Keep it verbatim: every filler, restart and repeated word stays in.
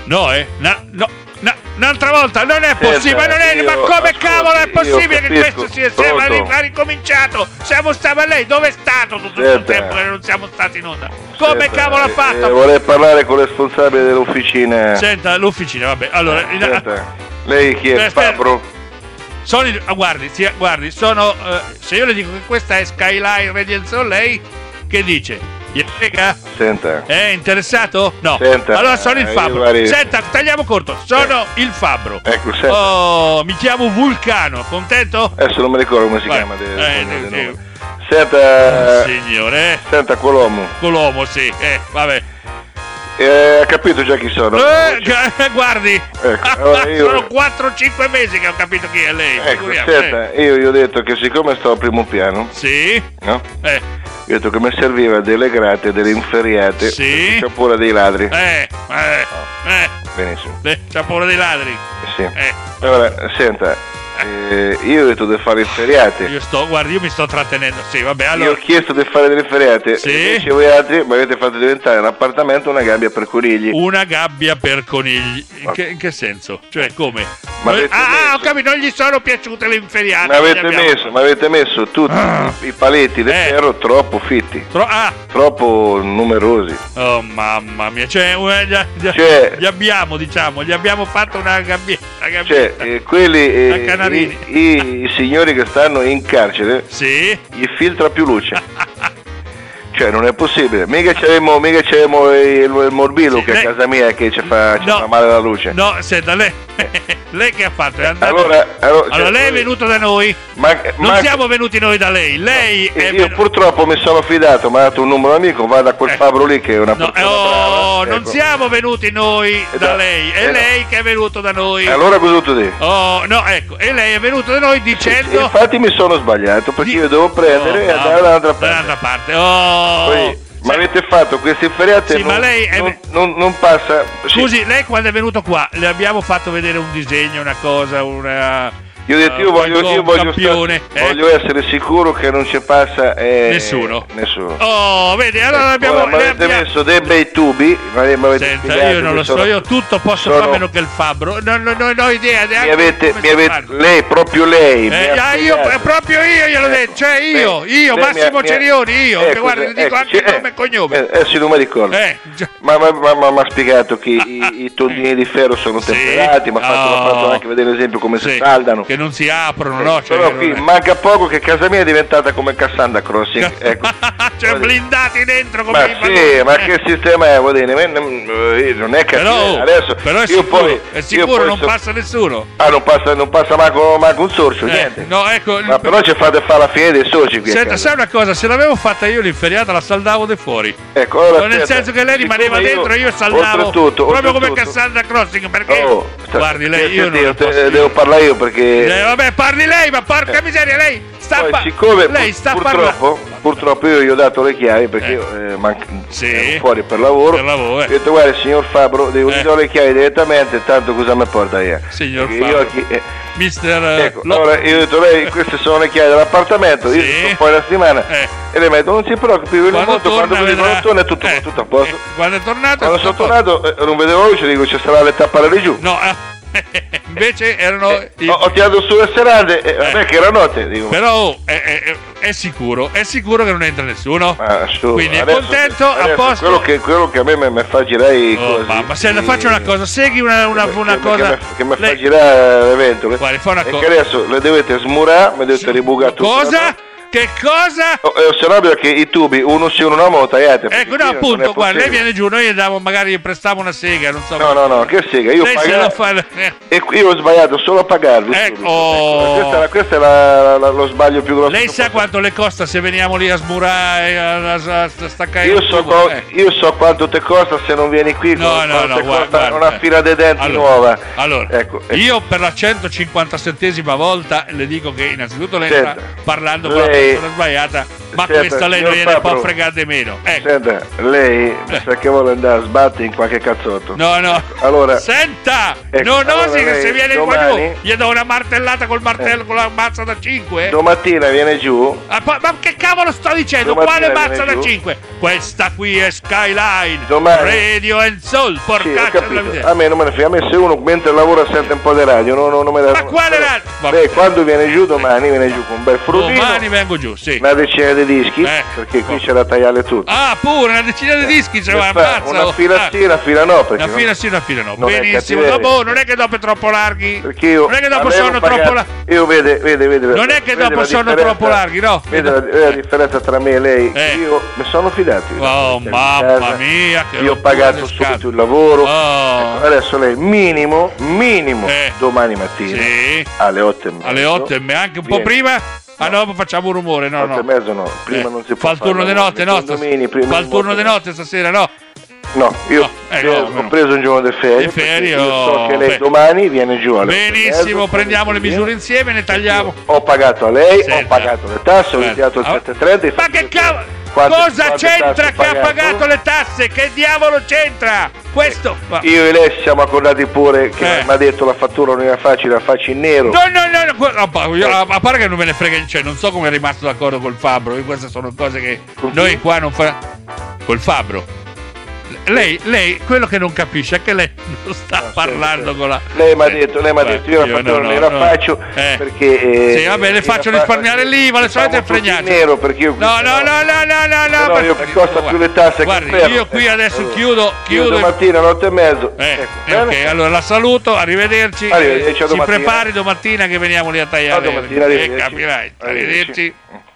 No, eh? No, no, no, un'altra volta, non è Senta, possibile, non è, io- ma come ascolti, cavolo è io possibile che capisco. questo sia siamo Pronto? ha ricominciato? Siamo stati a lei, dove è stato tutto questo Senta. tempo che non siamo stati in onda? Come Senta, cavolo ha eh, fatto? eh, vorrei parlare con il responsabile dell'officina. Senta, l'officina, vabbè, allora, in- Senta, lei chi è? Aspetta. Fabro? sono, i- ah, guardi, sì, guardi, sono, eh, se io le dico che questa è Skyline Radio Zone, lei che dice? Gli frega? Senta. È interessato? No. Senta, allora sono il eh, Fabbro. io guardi- Senta, tagliamo corto. Sono il Fabbro. Ecco, senta. Oh, mi chiamo Vulcano, contento? Adesso non mi ricordo come si Vai. chiama. de- Eh, de- de- eh, nome. Senta, Signore, eh. senta quell'uomo. Colombo, sì. Eh, vabbè. Eh, ha capito già chi sono? Eh, gu- guardi. Ecco, allora io- Sono quattro cinque mesi che ho capito chi è lei. Ecco, figuriamo, senta, io gli ho detto che siccome sto al primo piano, eh. Sì. no? Eh, Gli ho detto che mi serviva delle grate, delle inferiate, Sì. perché c'ho pure dei ladri. eh, eh, eh. Benissimo, Eh, c'ha paura dei ladri. sì. Eh. Allora, senta, eh, io ho detto di fare inferiate. Io sto, guardi, io mi sto trattenendo. Sì, vabbè, Io ho allora. chiesto di fare delle inferiate, Sì. invece voi altri mi avete fatto diventare un appartamento una gabbia per conigli. Una gabbia per conigli. In che, in che senso? Cioè, come? Ma Noi- avete ah, messo- ho capito, non gli sono piaciute le inferiate. Mi avete le abbiamo- messo, mi avete messo tutti Ah. i, i paletti di Eh. ferro troppo fitti, Tro- ah, troppo numerosi. oh mamma mia, cioè, eh, gli, gli- Cioè- gli abbiamo, diciamo, gli abbiamo fatto una gabbia. Una Cioè, gabbietta. eh, quelli, eh, Da Canarini. i, i- i signori che stanno in carcere, Sì? gli filtra più luce. Cioè, non è possibile. Mica c'avemo, mica c'avemo il, il morbillo Sì, che lei- a casa mia che ci fa, ci No. fa male la luce. No, senta, lei, lei che ha fatto? È andato... Allora, allora, Allora, cioè, lei è venuto da noi? ma, Non ma- siamo venuti noi da lei, lei è io venuto... purtroppo mi sono fidato, mi ha dato un numero amico, vado a quel Eh. Fabro lì che è una No, persona eh, oh, brava. non ecco. siamo venuti noi Eh, da da- lei, è eh, no. lei che è venuto da noi. Allora cosa ho dovuto dire? Oh, no, ecco, e lei è venuto da noi Sì, dicendo... infatti mi sono sbagliato perché Di- io devo prendere e Oh, andare dall'altra parte. dall'altra parte. Oh, Poi, ma cioè, avete fatto queste inferiate Sì, non, ma lei è- non, non- non passa. sì. scusi, lei quando è venuto qua le abbiamo fatto vedere un disegno, una cosa, una... Io ho detto, eh, io voglio, qualcosa, io un voglio, campione, sta- eh? voglio essere sicuro che non ci passa eh, Nessuno. nessuno. Oh, vedi, allora abbiamo... Ora mi le avete abbiamo- messo dei bei tubi, ma mi avete Senta, spiegato io non che lo so, sono- io tutto posso sono- fare meno che il fabbro. Non, non, non ho idea mi neanche avete, come mi si avete fanno. lei, proprio lei. mi Eh, ha ah, io, spiegato. eh, proprio io gliel'ho detto, cioè io, Lei- io, lei mi ha- Massimo mi ha- Cerioni, io, che ecco, guarda, le dico ecco, anche sì, nome e cognome. Eh, adesso non mi ricordo. Eh, già. Ma mi ha spiegato che i, i tondini di ferro sono Sì. temperati, mi ha fatto, Oh. m'ha fatto anche vedere l'esempio come Sì, si scaldano. che non si aprono, no? Cioè, Però che qui non è- manca poco che casa mia è diventata come Cassandra Crossing. Ecco. cioè blindati dentro come Ma i sì, balloni. ma Eh. che sistema è? Vuol dire, eh, non è cattivo. Però, Adesso però è io sicuro, poi, è io sicuro poi non so- passa nessuno. Ah, non passa, non passa manco, manco un sorcio, Eh, niente. no, ecco, Ma però ci fate fare la fine dei soci qui. a senta, casa. sai una cosa, se l'avevo fatta io l'inferiata la saldavo da fuori. Ecco, allora, Nel aspetta, senso che lei rimaneva siccome dentro e io saldavo oltretutto, proprio come oltretutto- Cassandra Crossing, perché Oh, sta- guardi lei, io non io lo te- posso dire. devo parlare io perché Eh, vabbè, parli lei, ma porca miseria, lei sta poi, pa- siccome lei pur- sta purtroppo, parlando purtroppo io gli ho dato le chiavi perché Eh. io eh, manc- Sì. ero fuori per lavoro. Per lavoro, eh. Ho detto guarda signor Fabro, devo Eh. gli do le chiavi direttamente, tanto cosa mi porta via? Signor Perché Fabro. io chi- eh, Mister eh, ecco, Lo- allora io ho detto lei queste sono le chiavi dell'appartamento, io Sì. sto fuori una settimana Eh. e le metto, non si preoccupi, io le quando monto, torna, quando, vedrà- quando torna è tutto, eh, tutto a posto. eh, quando è tornato Quando è sono tutto a posto. tornato eh, non vedevo la luce, dico ci sarà le tappare di giù. No, eh, invece erano Eh, i- ho, ho tirato su le serate e vabbè che era notte, dico. però oh, è, è- è sicuro, è sicuro che non entra nessuno. Ma su, Quindi è adesso- contento, a adesso posto. Quello che, quello che a me mi mi fa girare i Oh, cosi. mamma, se le i- faccio una cosa, segui una, una, che- una che- cosa. che, mi- che mi fa Lei- girare le ventole. Guardi, fa una e cosa. che adesso le dovete smurare, mi dovete ribucare tutto. Cosa? Che cosa? Oh, eh, se no perché i tubi uno sì uno no mo tagliate. perché Ecco, no, qui non è appunto, guarda, lei possibile. viene giù, noi gli diamo, magari gli prestiamo una sega, non so. No, no, no, che sega, io Lei se pagavo- la fa. eh. E qui io ho sbagliato solo a pagarvi. Ecco. subito. Ecco, questo è, la- questo è la- la- lo sbaglio più grosso. Lei che sa posso- quanto le costa se veniamo lì a smurare, a, a, a- a staccare Io il so, tubo? qua- Eh. io so quanto te costa se non vieni qui. No, con- no, quanto no, te guarda, costa guarda, una eh. fila di denti Allora, nuova. Allora, Ecco, ecco. io per la centocinquantasettesima volta le dico che innanzitutto lei sta Senta, parlando con la lei- persona sbagliata. Ma Senta, questo lei non signor gliene può Fabro, fregare meno. Ecco. Senta, lei Eh. sa che vuole andare a sbattere in qualche cazzotto. No, no. Allora, Senta, ecco, non allora osi che lei se viene qua domani- giù gli do una martellata col martello, con la mazza da cinque. domattina viene giù. Ah, poi- ma che cavolo sto dicendo? Domattina Quale mazza viene da giù. cinque? Questa qui è Skyline Domani. Radio and Soul. Sì, ho Porcaccia della capito. miseria. A me non me ne frega. A me se uno mentre lavora sente un po' di radio, non, non, non me la... Ma quale radio? Va Lei bene. quando viene giù domani viene giù con un bel frutino, Domani vengo giù, sì. una decina di dischi, Eh. perché qui c'è da tagliare tutto. Ah, pure una decina di dischi se va, Per fare ammazza. una fila Ah. sì, una fila no, perché Una non- fila sì, una fila no. non è Benissimo. cattiveria. Dopo non è che dopo è troppo larghi. perché io non è che dopo avevo sono pagato- troppo larghi. Io vede, vede, vede. Non è che vede dopo la sono differenza- troppo larghi, no? Vede la, vede la differenza tra me e lei. Eh. Io mi sono fidato. Oh, Io mamma mia, che Io ho rottura pagato di subito scatole. il lavoro. Oh. Ecco, adesso lei minimo, minimo Eh. domani mattina Sì. alle otto e mezza. Alle otto e me- anche un po' Vieni. prima? Ah no, facciamo un rumore, no, otto no. e mezza no, prima Eh, non si può fa il turno fare di notte, no? lavoro, nei condomini, prima Fa il di turno di notte. notte stasera, no? No, io No, eh, io no, ho no. preso un giorno di ferie. Di ferie, perché io so oh, che lei beh. domani viene giù alle otto e Benissimo, mezza, prendiamo le quindi misure insieme, ne tagliamo. ho pagato a lei, Senta. ho pagato le tasse, ho Senta. iniziato il Ah, sette e trenta. Ma che cavolo? Quante- Cosa quante c'entra tasse che ha pagato? pagato le tasse? Che diavolo c'entra? Questo. Ma- Io e lei ci siamo accordati pure che Eh. mi ha detto la fattura non era facile, la faccio in nero. No, no, no, no, que- a pa- io- a, a parte che non me ne frega, cioè non so come è rimasto d'accordo col Fabbro, io queste sono cose che Con chi? noi qua non fa. Col Fabbro. Lei, lei, quello che non capisce è che lei non sta No, parlando sì, con la. Lei mi ha Eh, detto, lei mi ha beh, detto io la fattura no, non no, la no. faccio Eh. perché eh, Sì, vabbè, le eh, faccio la fa- risparmiare l'I V A, le solite facciamo tutti in fregnacce. nero perché io No, no, no, no, no, no, no. no, per- io mi costa più le tasse che Guardi, il ferro. io qui Eh, adesso allora, chiudo, io chiudo. domattina alle otto e mezzo. Eh, ecco, eh, bene? ok, allora la saluto, arrivederci. Arrivederci, a si domattina. prepari domattina che veniamo lì a tagliare. A domattina, Eh, arrivederci. capirai. Arrivederci. Arrivederci.